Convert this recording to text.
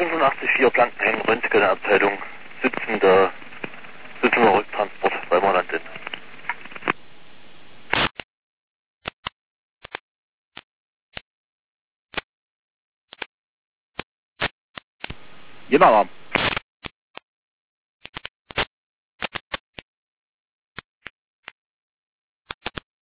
858 Blankenheim, Röntgenabteilung, 17. Rücktransport bei Morland sind. Genau.